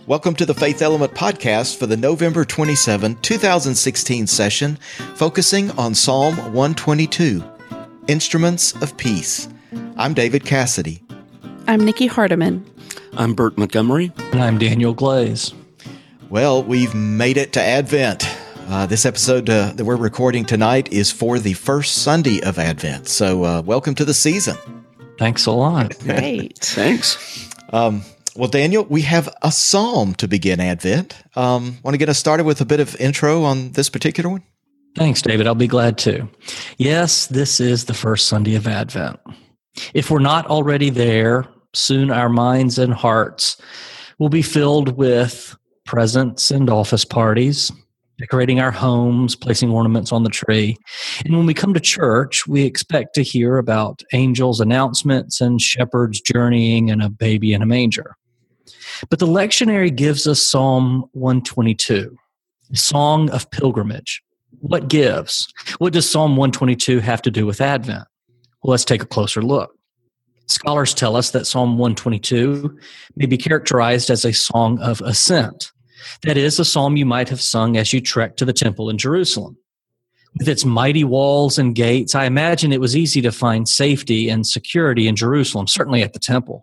Welcome to the Faith Element Podcast for the November 27, 2016 session, focusing on Psalm 122, Instruments of Peace. I'm David Cassidy. I'm Nikki Hardiman. I'm Bert Montgomery. And I'm Daniel Glaze. Well, we've made it to Advent. This episode that we're recording tonight is for the first Sunday of Advent. So welcome to the season. Thanks a lot. Great. Thanks. Well, Daniel, we have a psalm to begin Advent. Want to get us started with a bit of intro on this particular one? Thanks, David. I'll be glad to. Yes, this is the first Sunday of Advent. If we're not already there, soon our minds and hearts will be filled with presents and office parties, decorating our homes, placing ornaments on the tree. And when we come to church, we expect to hear about angels' announcements and shepherds journeying and a baby in a manger. But the lectionary gives us Psalm 122, a song of pilgrimage. What gives? What does Psalm 122 have to do with Advent? Well, let's take a closer look. Scholars tell us that Psalm 122 may be characterized as a song of ascent. That is, a psalm you might have sung as you trekked to the temple in Jerusalem. With its mighty walls and gates, I imagine it was easy to find safety and security in Jerusalem, certainly at the temple.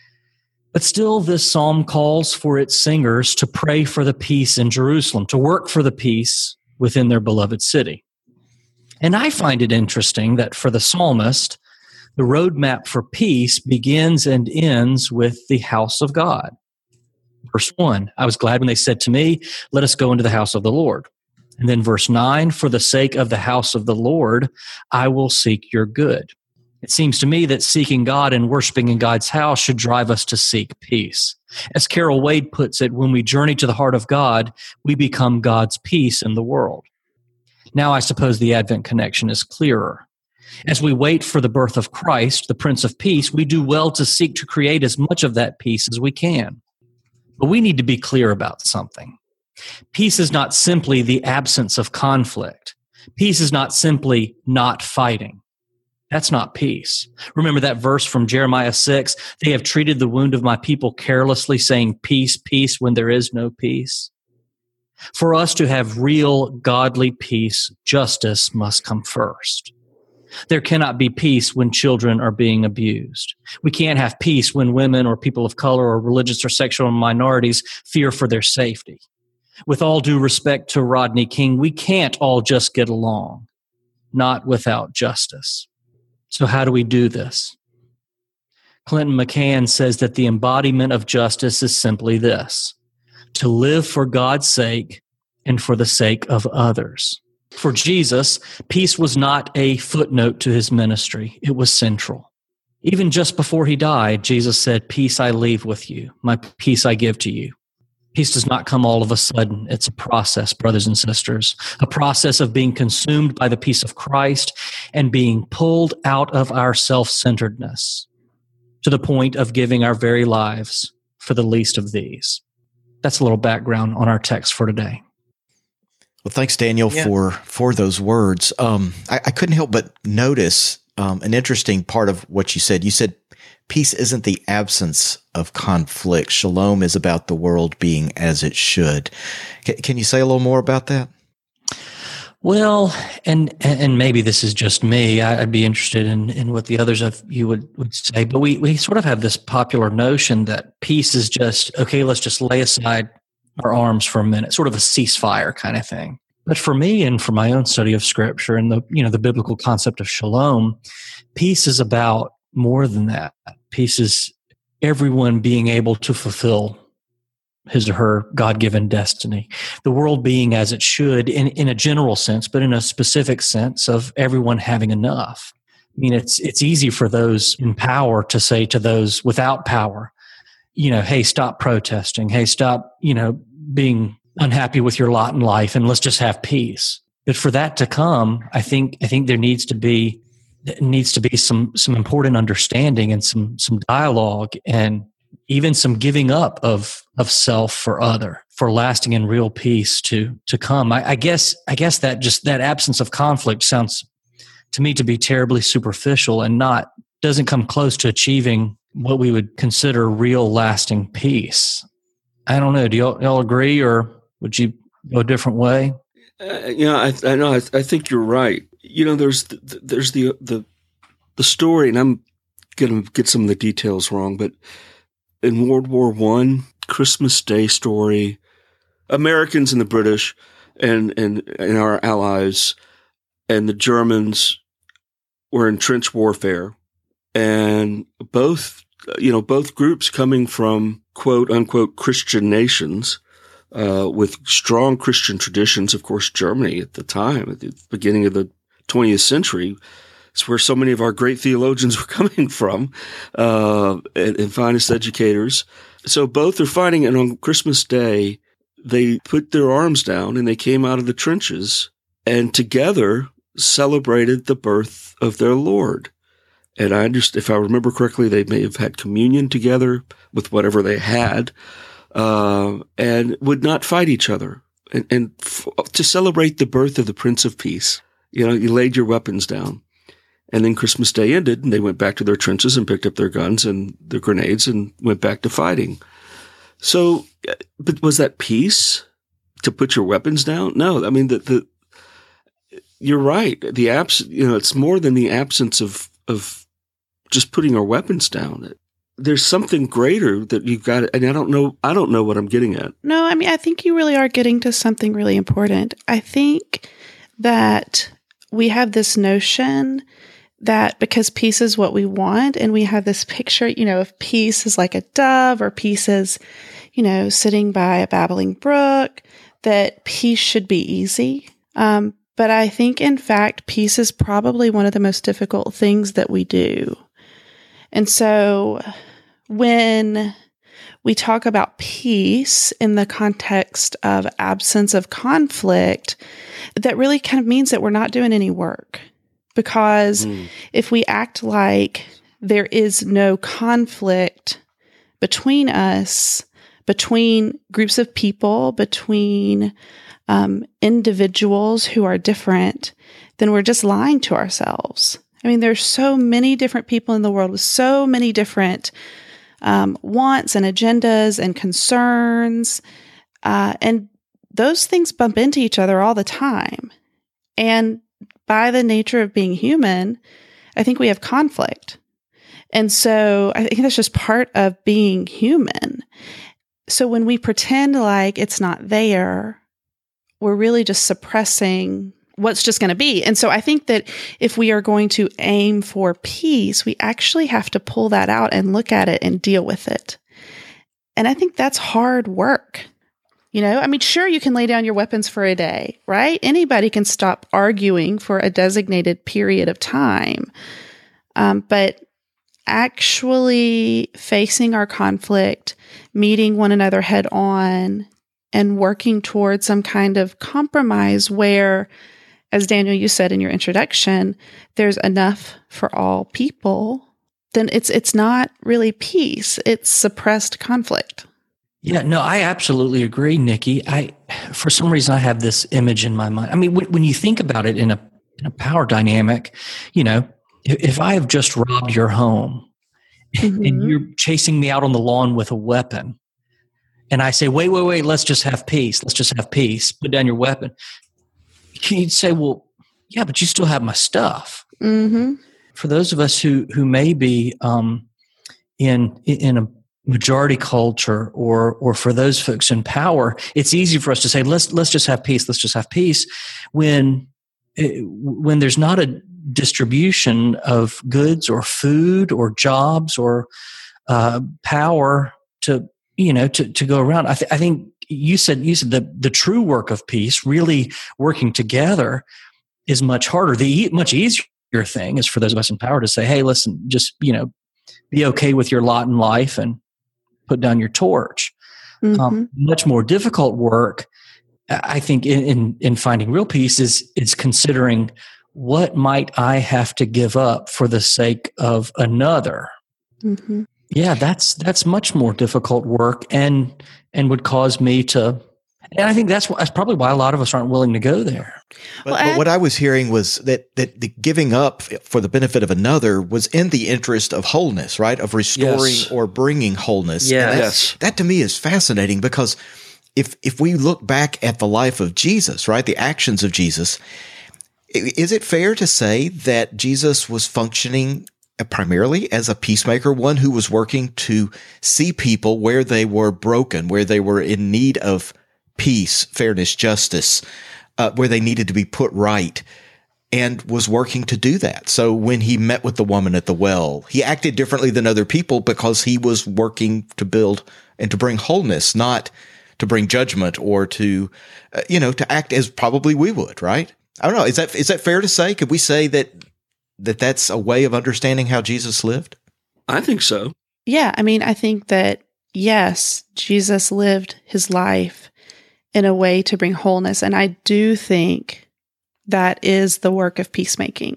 But still, this psalm calls for its singers to pray for the peace in Jerusalem, to work for the peace within their beloved city. And I find it interesting that for the psalmist, the roadmap for peace begins and ends with the house of God. Verse 1, I was glad when they said to me, let us go into the house of the Lord. And then verse 9, for the sake of the house of the Lord, I will seek your good. It seems to me that seeking God and worshiping in God's house should drive us to seek peace. As Carol Wade puts it, when we journey to the heart of God, we become God's peace in the world. Now I suppose the Advent connection is clearer. As we wait for the birth of Christ, the Prince of Peace, we do well to seek to create as much of that peace as we can. But we need to be clear about something. Peace is not simply the absence of conflict. Peace is not simply not fighting. That's not peace. Remember that verse from Jeremiah 6, they have treated the wound of my people carelessly, saying peace, peace, when there is no peace. For us to have real godly peace, justice must come first. There cannot be peace when children are being abused. We can't have peace when women or people of color or religious or sexual minorities fear for their safety. With all due respect to Rodney King, we can't all just get along, not without justice. So how do we do this? Clinton McCann says that the embodiment of justice is simply this: to live for God's sake and for the sake of others. For Jesus, peace was not a footnote to his ministry. It was central. Even just before he died, Jesus said, peace I leave with you, my peace I give to you. Peace does not come all of a sudden. It's a process, brothers and sisters, a process of being consumed by the peace of Christ and being pulled out of our self-centeredness to the point of giving our very lives for the least of these. That's a little background on our text for today. Well, thanks, Daniel, for those words. I couldn't help but notice an interesting part of what you said. You said peace isn't the absence of conflict. Shalom is about the world being as it should. Can you say a little more about that? Well, and maybe this is just me. I'd be interested in what the others of you would say. But we sort of have this popular notion that peace is just, okay, let's just lay aside our arms for a minute, sort of a ceasefire kind of thing. But for me and for my own study of Scripture and the biblical concept of shalom, peace is about more than that. Peace is everyone being able to fulfill his or her God-given destiny. The world being as it should in a general sense, but in a specific sense of everyone having enough. I mean, it's easy for those in power to say to those without power, hey, stop protesting. Hey, stop, being unhappy with your lot in life, and let's just have peace. But for that to come, I think there needs to be some important understanding and some dialogue and even some giving up of self for lasting and real peace to come. I guess that absence of conflict sounds to me to be terribly superficial and doesn't come close to achieving what we would consider real lasting peace. I don't know. Do y'all agree, or would you go a different way? I know. I think you're right. There's the story, and I'm going to get some of the details wrong, but in World War I, Christmas Day story, Americans and the British and our allies and the Germans were in trench warfare, and both groups coming from quote unquote Christian nations, with strong Christian traditions. Of course, Germany at the time, at the beginning of the 20th century, is where so many of our great theologians were coming from, and finest educators. So both are fighting, and on Christmas Day, they put their arms down and they came out of the trenches and together celebrated the birth of their Lord. And I understand, if I remember correctly, they may have had communion together with whatever they had, and would not fight each other. And to celebrate the birth of the Prince of Peace, you laid your weapons down. And then Christmas Day ended, and they went back to their trenches and picked up their guns and their grenades and went back to fighting. So, but was that peace, to put your weapons down? No, I mean, you're right. It's more than the absence of just putting our weapons down. There's something greater that you've got, and I don't know what I'm getting at. No, I mean, I think you really are getting to something really important. I think that we have this notion that because peace is what we want, and we have this picture, of peace is like a dove, or peace is, sitting by a babbling brook, that peace should be easy. But I think, in fact, peace is probably one of the most difficult things that we do. And so when we talk about peace in the context of absence of conflict, that really kind of means that we're not doing any work. Because if we act like there is no conflict between us, between groups of people, between individuals who are different, then we're just lying to ourselves. I mean, there's so many different people in the world with so many different wants and agendas and concerns, and those things bump into each other all the time. And by the nature of being human, I think we have conflict. And so I think that's just part of being human. So when we pretend like it's not there, we're really just suppressing what's just going to be. And so I think that if we are going to aim for peace, we actually have to pull that out and look at it and deal with it. And I think that's hard work. I mean, sure, you can lay down your weapons for a day, right? Anybody can stop arguing for a designated period of time. But actually facing our conflict, meeting one another head on, and working towards some kind of compromise where, as Daniel, you said in your introduction, there's enough for all people, then it's not really peace. It's suppressed conflict. Yeah, no, I absolutely agree, Nikki. For some reason, I have this image in my mind. I mean, when you think about it in a power dynamic, if I have just robbed your home and you're chasing me out on the lawn with a weapon, and I say, wait, let's just have peace. Let's just have peace. Put down your weapon. You'd say, well, yeah, but you still have my stuff. Mm-hmm. For those of us who may be in a majority culture, or for those folks in power, it's easy for us to say, let's just have peace. Let's just have peace. When there's not a distribution of goods or food or jobs or power to go around. I think you said the true work of peace, really working together, is much harder. The much easier thing is for those of us in power to say, hey, listen, just be okay with your lot in life and put down your torch. Much more difficult work, I think, in finding real peace is considering, what might I have to give up for the sake of another? Yeah, that's much more difficult work, and would cause me to And I think that's probably why a lot of us aren't willing to go there. But what I was hearing was that the giving up for the benefit of another was in the interest of wholeness, right? Of restoring or bringing wholeness. Yes. That to me is fascinating, because if we look back at the life of Jesus, right, the actions of Jesus, is it fair to say that Jesus was functioning primarily as a peacemaker, one who was working to see people where they were broken, where they were in need of peace, fairness, justice, where they needed to be put right, and was working to do that? So when he met with the woman at the well, he acted differently than other people because he was working to build and to bring wholeness, not to bring judgment or to, to act as probably we would, right? I don't know. Is that fair to say? Could we say that's a way of understanding how Jesus lived? I think so. Yeah. I mean, I think that, yes, Jesus lived his life in a way to bring wholeness. And I do think that is the work of peacemaking.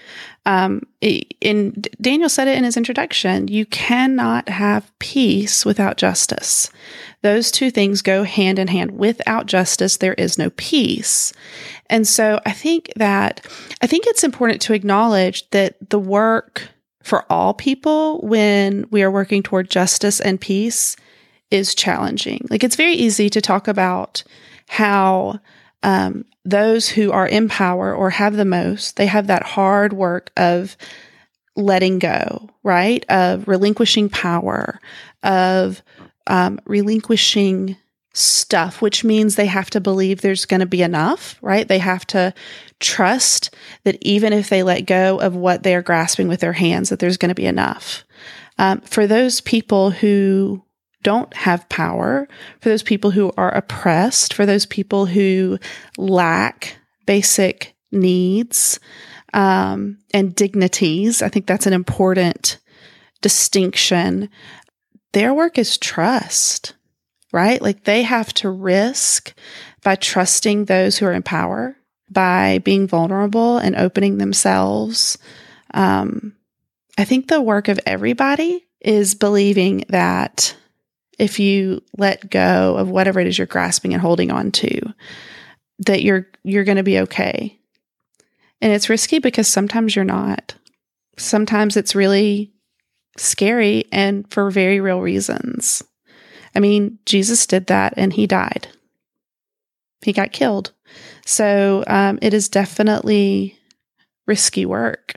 Daniel said it in his introduction, you cannot have peace without justice. Those two things go hand in hand. Without justice, there is no peace. And so I think it's important to acknowledge that the work for all people when we are working toward justice and peace is challenging. Like, it's very easy to talk about how those who are in power or have the most, they have that hard work of letting go, right? Of relinquishing power, of relinquishing stuff, which means they have to believe there's going to be enough, right? They have to trust that even if they let go of what they're grasping with their hands, that there's going to be enough. For those people who don't have power, for those people who are oppressed, for those people who lack basic needs and dignities, I think that's an important distinction. Their work is trust, right? Like, they have to risk by trusting those who are in power, by being vulnerable and opening themselves. I think the work of everybody is believing that if you let go of whatever it is you're grasping and holding on to, that you're going to be okay. And it's risky because sometimes you're not. Sometimes it's really scary and for very real reasons. I mean, Jesus did that and he died. He got killed. So it is definitely risky work.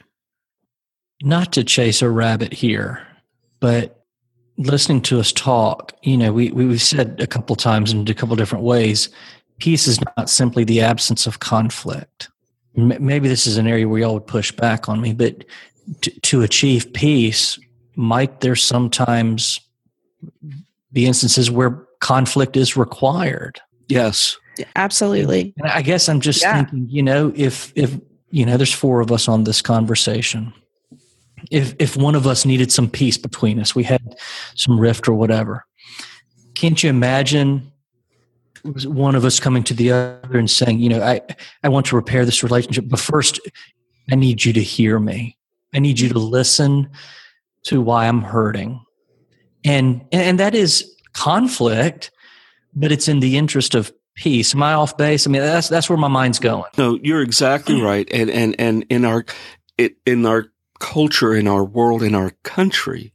Not to chase a rabbit here, but listening to us talk, we've said a couple times in a couple different ways, peace is not simply the absence of conflict. Maybe this is an area where y'all would push back on me, but to achieve peace, might there sometimes be instances where conflict is required? Yes. Absolutely. And I guess I'm just thinking, if there's four of us on this conversation, if one of us needed some peace between us, we had some rift or whatever, can't you imagine one of us coming to the other and saying, I want to repair this relationship, but first I need you to hear me. I need you to listen to why I'm hurting. And that is conflict, but it's in the interest of peace. Am I off base? I mean, that's where my mind's going. No, you're exactly right. And in our culture, in our world, in our country,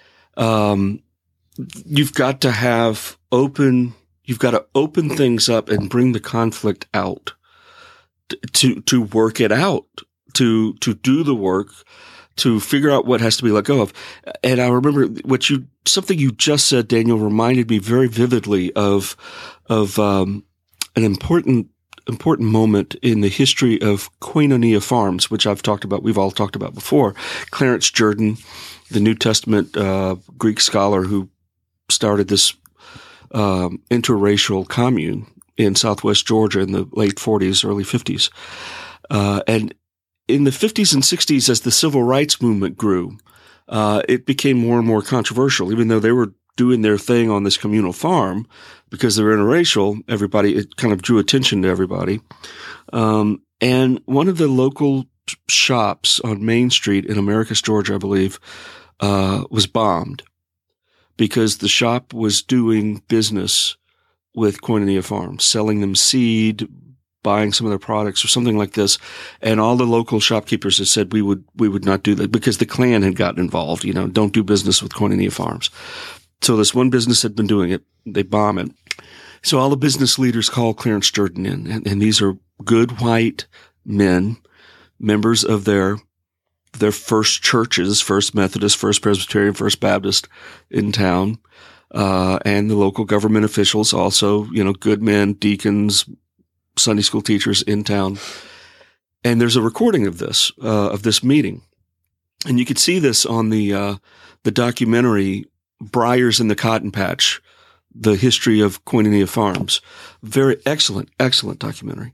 you've got to open things up and bring the conflict out to work it out, to do the work, to figure out what has to be let go of. And I remember something you just said, Daniel, reminded me very vividly of an important moment in the history of Koinonia Farms, which we've all talked about before. Clarence Jordan, the New Testament Greek scholar who started this interracial commune in Southwest Georgia in the late 40s, early 50s. And in the 50s and 60s, as the civil rights movement grew, it became more and more controversial. Even though they were doing their thing on this communal farm, because they're interracial, it kind of drew attention to everybody. And one of the local shops on Main Street in Americus, Georgia, I believe, was bombed because the shop was doing business with Koinonia Farms, selling them seed, buying some of their products or something like this. And all the local shopkeepers had said we would not do that because the Klan had gotten involved, don't do business with Koinonia Farms. So this one business had been doing it. They bomb it. So all the business leaders call Clarence Jordan in, and these are good white men, members of their first churches, First Methodist, First Presbyterian, First Baptist in town, and the local government officials also, good men, deacons, Sunday school teachers in town. And there's a recording of this meeting. And you could see this on the documentary Briars in the Cotton Patch, the history of Koinonia Farms. Very excellent documentary.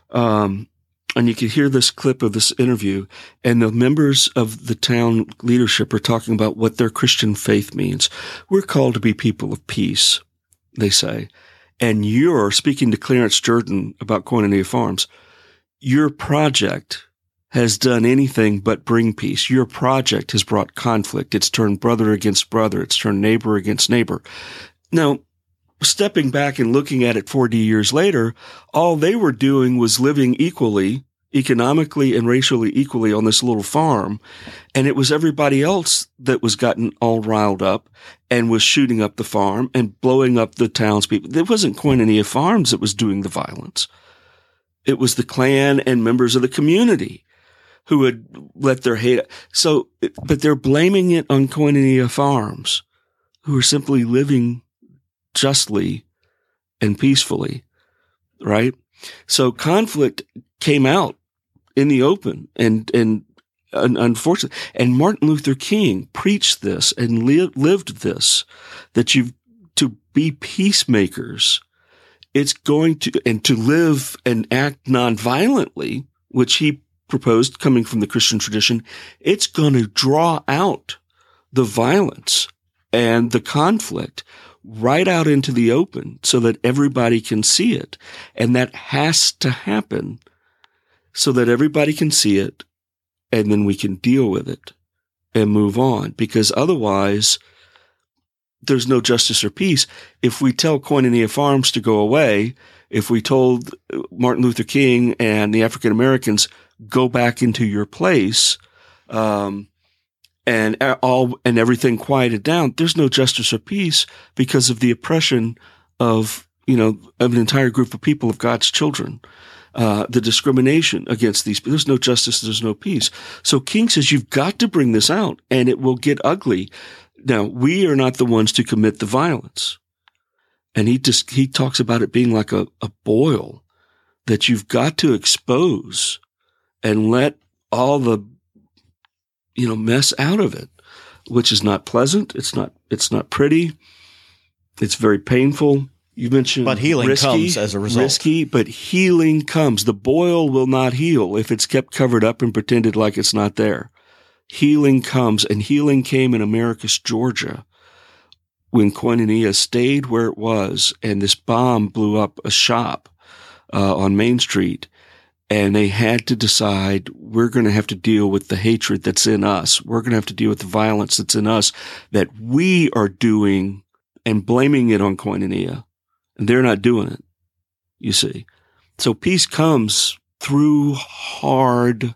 And you could hear this clip of this interview, and the members of the town leadership are talking about what their Christian faith means. We're called to be people of peace, they say. And you're speaking to Clarence Jordan about Koinonia Farms. Your project has done anything but bring peace. Your project has brought conflict. It's turned brother against brother. It's turned neighbor against neighbor. Now, stepping back and looking at it 40 years later, all they were doing was living equally, economically and racially equally on this little farm. And it was everybody else that was gotten all riled up and was shooting up the farm and blowing up the townspeople. It wasn't Koinonia Farms that was doing the violence. It was the Klan and members of the community who had let their hate. So, but they're blaming it on Koinonia Farms, who are simply living justly and peacefully, right? So conflict came out in the open, and unfortunately, and Martin Luther King preached this and lived this, that you've to be peacemakers. It's going to live and act nonviolently, which he proposed coming from the Christian tradition. It's going to draw out the violence and the conflict right out into the open so that everybody can see it. And that has to happen so that everybody can see it, and then we can deal with it and move on. Because otherwise, there's no justice or peace. If we tell Koinonia Farms to go away, if we told Martin Luther King and the African Americans, go back into your place, and everything quieted down, there's no justice or peace because of the oppression of an entire group of people, of God's children. The discrimination against these people. There's no justice, there's no peace. So King says you've got to bring this out, and it will get ugly. Now, we are not the ones to commit the violence. And he talks about it being like a boil that you've got to expose and let all the mess out of it, which is not pleasant. It's not pretty. It's very painful. You mentioned but healing comes as a result. Risky, but healing comes. The boil will not heal if it's kept covered up and pretended like it's not there. Healing comes, and healing came in Americus, Georgia, when Koinonia stayed where it was, and this bomb blew up a shop on Main Street, and they had to decide, we're going to have to deal with the hatred that's in us. We're going to have to deal with the violence that's in us that we are doing and blaming it on Koinonia. And they're not doing it, you see. So peace comes through hard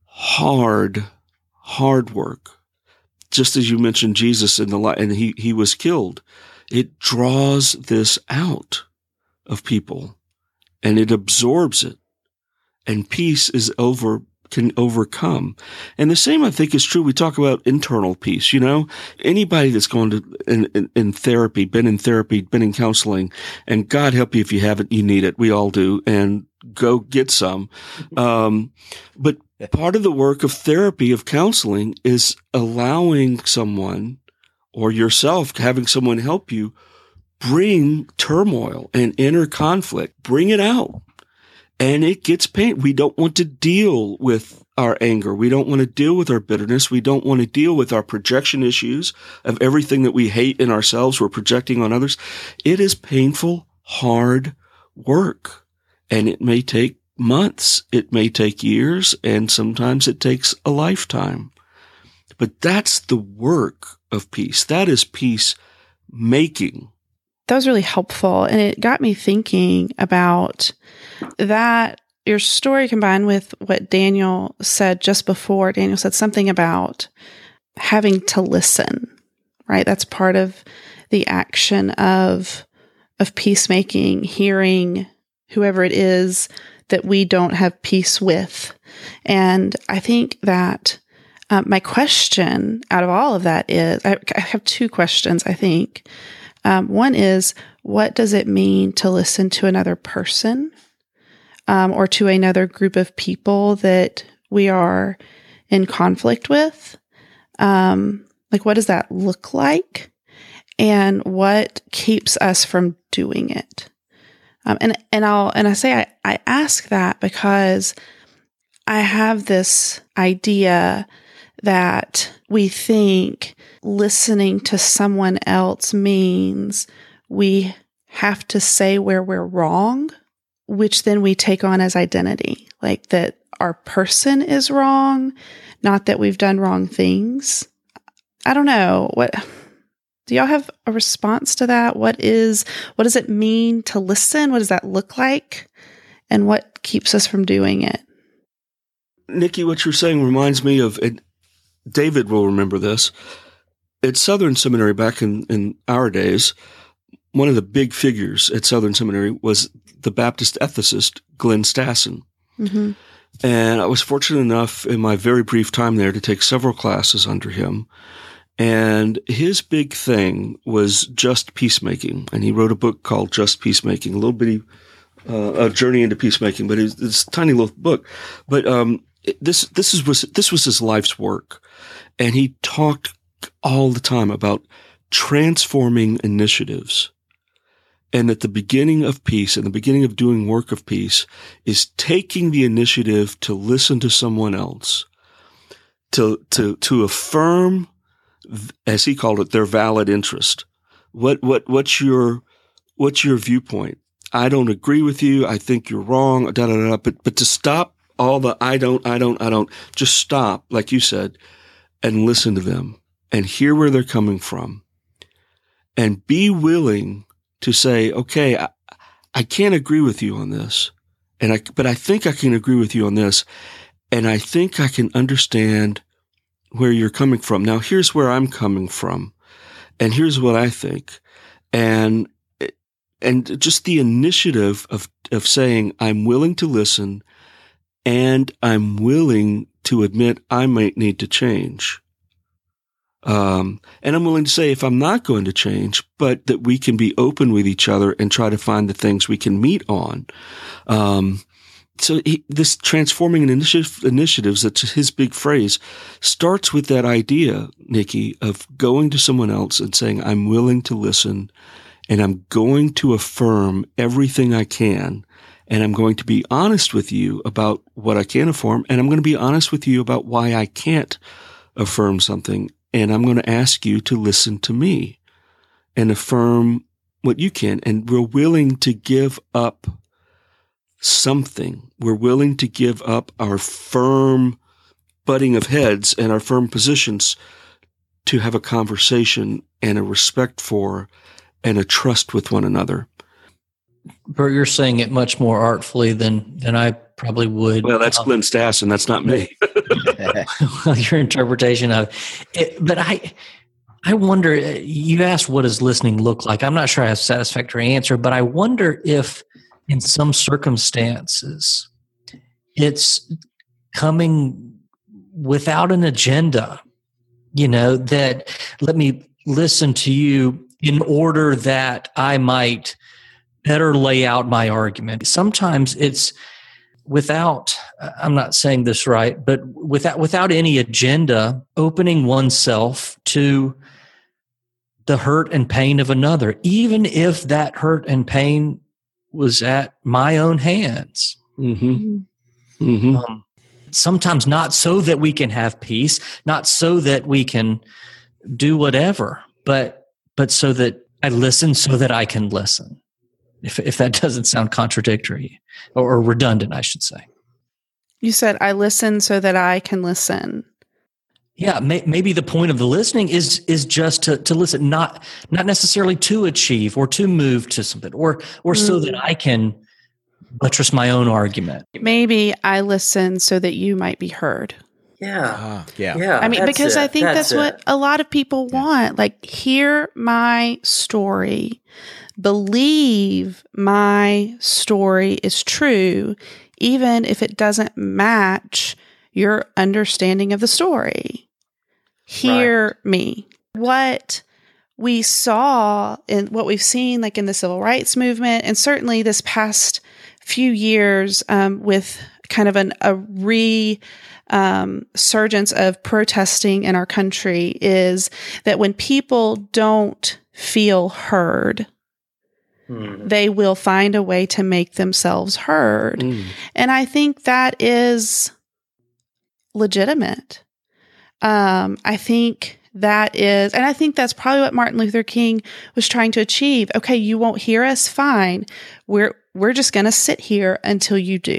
work. Just as you mentioned Jesus in the light, and he was killed. It draws this out of people, and it absorbs it. And peace can overcome. And the same, I think, is true. We talk about internal peace. Anybody that's gone to in therapy, been in counseling, and God help you if you haven't, you need it. We all do, and go get some. But part of the work of therapy, of counseling, is allowing someone or yourself, having someone help you bring turmoil and inner conflict, bring it out. And it gets pain. We don't want to deal with our anger. We don't want to deal with our bitterness. We don't want to deal with our projection issues of everything that we hate in ourselves. We're projecting on others. It is painful, hard work. And it may take months. It may take years. And sometimes it takes a lifetime. But that's the work of peace. That is peace making. That was really helpful. And it got me thinking about that, your story combined with what Daniel said just before. Daniel said something about having to listen, right? That's part of the action of peacemaking, hearing whoever it is that we don't have peace with. And I think that my question out of all of that is, I have two questions, I think. One is, what does it mean to listen to another person or to another group of people that we are in conflict with? Like, what does that look like? And what keeps us from doing it? And I ask that because I have this idea that we think listening to someone else means we have to say where we're wrong, which then we take on as identity, like that our person is wrong, not that we've done wrong things. I don't know. Do y'all have a response to that? What does it mean to listen? What does that look like? And what keeps us from doing it? Nikki, what you're saying reminds me of, and David will remember this, at Southern Seminary back in our days, one of the big figures at Southern Seminary was the Baptist ethicist, Glenn Stassen. Mm-hmm. And I was fortunate enough in my very brief time there to take several classes under him. And his big thing was just peacemaking. And he wrote a book called Just Peacemaking, a little bitty a journey into peacemaking, but it's a tiny little book. But this was his life's work. And he talked all the time about transforming initiatives. And at the beginning of peace and the beginning of doing work of peace is taking the initiative to listen to someone else, to affirm, as he called it, their valid interest. What's your viewpoint? I don't agree with you. I think you're wrong. But to stop all the I don't, just stop, like you said, and listen to them and hear where they're coming from, and be willing to say, okay, I can't agree with you on this, but I think I can agree with you on this, and I think I can understand where you're coming from. Now, here's where I'm coming from, and here's what I think, and just the initiative of saying, I'm willing to listen, and I'm willing to admit I might need to change. And I'm willing to say if I'm not going to change, but that we can be open with each other and try to find the things we can meet on. So this transforming initiatives, that's his big phrase, starts with that idea, Nikki, of going to someone else and saying, I'm willing to listen, and I'm going to affirm everything I can, and I'm going to be honest with you about what I can affirm, and I'm going to be honest with you about why I can't affirm something, and I'm going to ask you to listen to me and affirm what you can, and we're willing to give up something. We're willing to give up our firm butting of heads and our firm positions to have a conversation and a respect for and a trust with one another. Bert, you're saying it much more artfully than I probably would. Well, that's Glenn Stassen. That's not me. Your interpretation of it. But I wonder, you asked what does listening look like? I'm not sure I have a satisfactory answer, but I wonder if in some circumstances it's coming without an agenda, that let me listen to you in order that I might better lay out my argument. Sometimes it's without, I'm not saying this right, but without any agenda, opening oneself to the hurt and pain of another, even if that hurt and pain was at my own hands. Mm-hmm. Mm-hmm. Sometimes not so that we can have peace, not so that we can do whatever, but so that I listen so that I can listen. If that doesn't sound contradictory or redundant, I should say. You said, I listen so that I can listen. Yeah, maybe the point of the listening is just to listen, not necessarily to achieve or to move to something, or so that I can buttress my own argument. Maybe I listen so that you might be heard. Yeah. I mean, because I think that's what a lot of people want. Like, hear my story, believe my story is true, even if it doesn't match your understanding of the story. Hear me. What we saw and what we've seen, like in the civil rights movement, and certainly this past few years with kind of a resurgence of protesting in our country, is that when people don't feel heard, they will find a way to make themselves heard. And I think that is legitimate. I think that is, and I think that's probably what Martin Luther King was trying to achieve. Okay, you won't hear us, fine. We're just going to sit here until you do.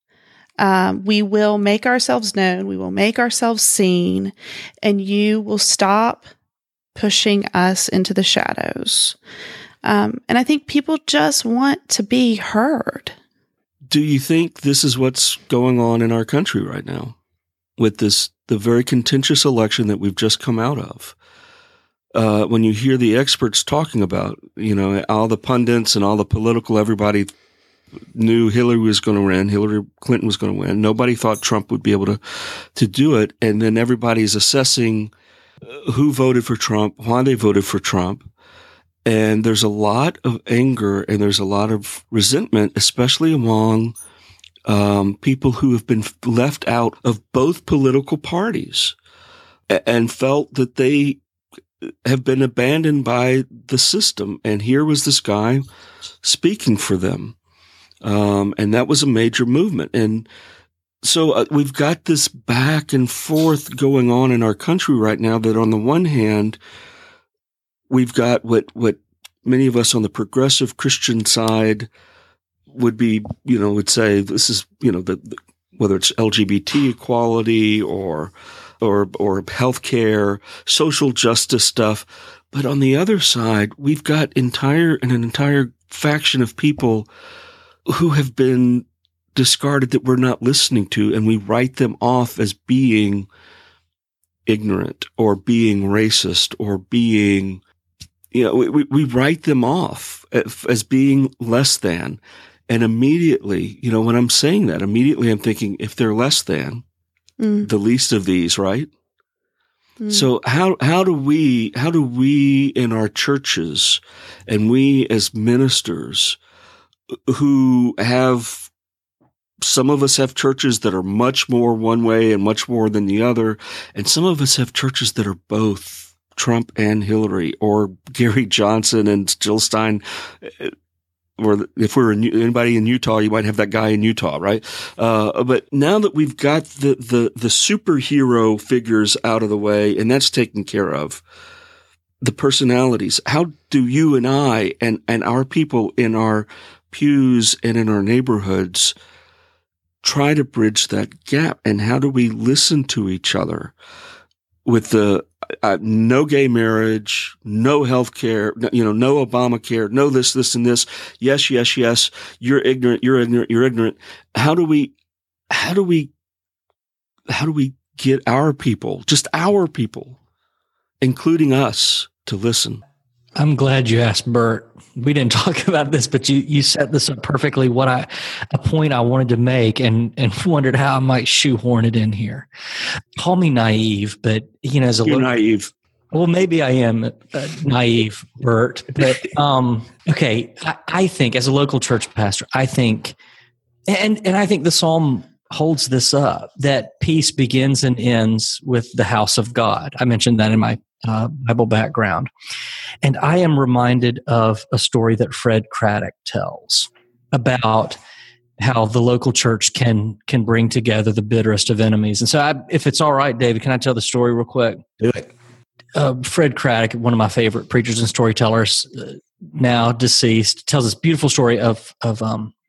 We will make ourselves known. We will make ourselves seen, and you will stop pushing us into the shadows. And I think people just want to be heard. Do you think this is what's going on in our country right now with the very contentious election that we've just come out of? When you hear the experts talking about, all the pundits and all the political, everybody knew Hillary was going to win. Hillary Clinton was going to win. Nobody thought Trump would be able to do it. And then everybody's assessing who voted for Trump, why they voted for Trump. And there's a lot of anger and there's a lot of resentment, especially among people who have been left out of both political parties and felt that they have been abandoned by the system. And here was this guy speaking for them. And that was a major movement. And so we've got this back and forth going on in our country right now, that on the one hand, we've got what many of us on the progressive Christian side would be, would say this is, whether it's LGBT equality or healthcare, social justice stuff. But on the other side, we've got an entire faction of people who have been discarded that we're not listening to, and we write them off as being ignorant or being racist or being, we write them off as being less than. And immediately, when I'm saying that, immediately I'm thinking, if they're less than, the least of these, right? So how do we in our churches, and we as ministers who have, some of us have churches that are much more one way and much more than the other, and some of us have churches that are both Trump and Hillary, or Gary Johnson and Jill Stein. Or if we're anybody in Utah, you might have that guy in Utah, right? But now that we've got the superhero figures out of the way, and that's taken care of, the personalities, how do you and I and our people in our pews and in our neighborhoods try to bridge that gap? And how do we listen to each other with the no gay marriage, no health care, no Obamacare, no this, and this. Yes, yes, yes. You're ignorant. You're ignorant. You're ignorant. How do we get our people, just our people, including us, to listen? I'm glad you asked, Bert. We didn't talk about this, but you set this up perfectly. A point I wanted to make, and wondered how I might shoehorn it in here. Call me naive, but as you're naive. Well, maybe I am naive, Bert. But okay, I think as a local church pastor, I think, and I think the Psalm holds this up, that peace begins and ends with the house of God. I mentioned that in my Bible background. And I am reminded of a story that Fred Craddock tells about how the local church can bring together the bitterest of enemies. And so if it's all right, David, can I tell the story real quick? Do it. Fred Craddock, one of my favorite preachers and storytellers, now deceased, tells this beautiful story of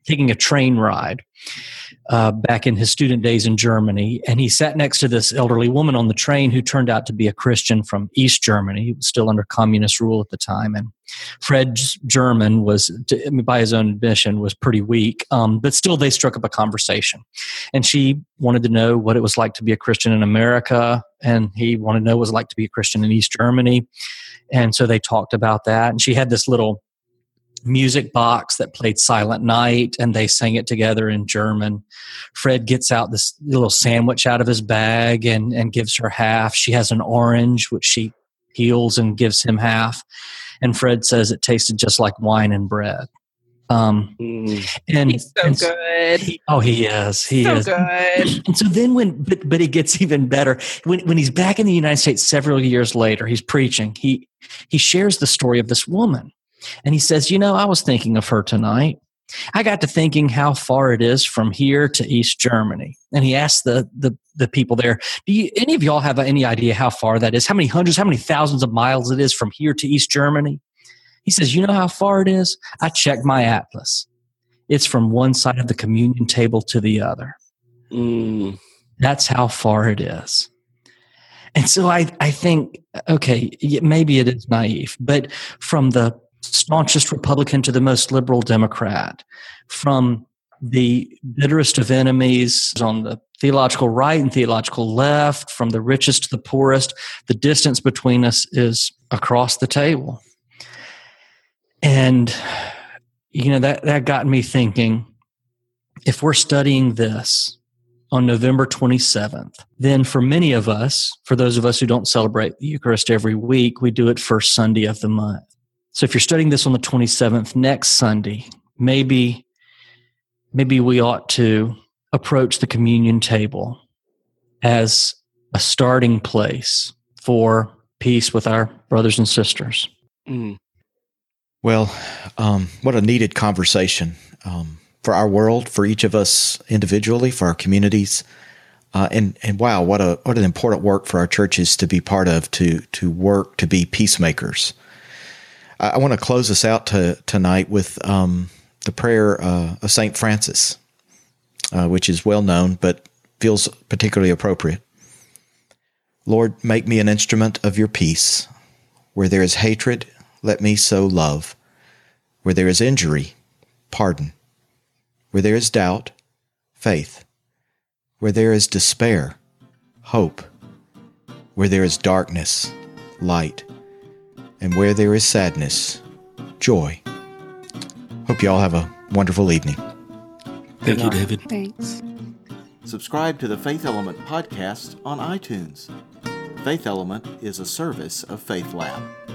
taking a train ride back in his student days in Germany. And he sat next to this elderly woman on the train who turned out to be a Christian from East Germany. He was still under communist rule at the time. And Fred's German was, by his own admission, was pretty weak. But still, they struck up a conversation. And she wanted to know what it was like to be a Christian in America. And he wanted to know what it was like to be a Christian in East Germany. And so they talked about that. And she had this little music box that played Silent Night, and they sang it together in German. Fred gets out this little sandwich out of his bag and gives her half. She has an orange, which she peels and gives him half. And Fred says it tasted just like wine and bread. And he's so good. He is. He so is. good. And so then but it gets even better. When he's back in the United States several years later, he's preaching. He shares the story of this woman. And he says, I was thinking of her tonight. I got to thinking how far it is from here to East Germany. And he asked the people there, any of y'all have any idea how far that is? How many hundreds, how many thousands of miles it is from here to East Germany? He says, you know how far it is? I checked my atlas. It's from one side of the communion table to the other. That's how far it is. And so I think, okay, maybe it is naive, but from the staunchest Republican to the most liberal Democrat, from the bitterest of enemies on the theological right and theological left, from the richest to the poorest, the distance between us is across the table. And, that got me thinking, if we're studying this on November 27th, then for many of us, for those of us who don't celebrate the Eucharist every week, we do it first Sunday of the month. So if you're studying this on the 27th, next Sunday, maybe we ought to approach the communion table as a starting place for peace with our brothers and sisters. Well, what a needed conversation for our world, for each of us individually, for our communities. And wow, what an important work for our churches to be part of, to work to be peacemakers. I want to close us out tonight with the prayer of St. Francis, which is well known, but feels particularly appropriate. Lord, make me an instrument of your peace. Where there is hatred, let me sow love. Where there is injury, pardon. Where there is doubt, faith. Where there is despair, hope. Where there is darkness, light. And where there is sadness, joy. Hope you all have a wonderful evening. Thank you, David. Thanks. Subscribe to the Faith Element podcast on iTunes. Faith Element is a service of Faith Lab.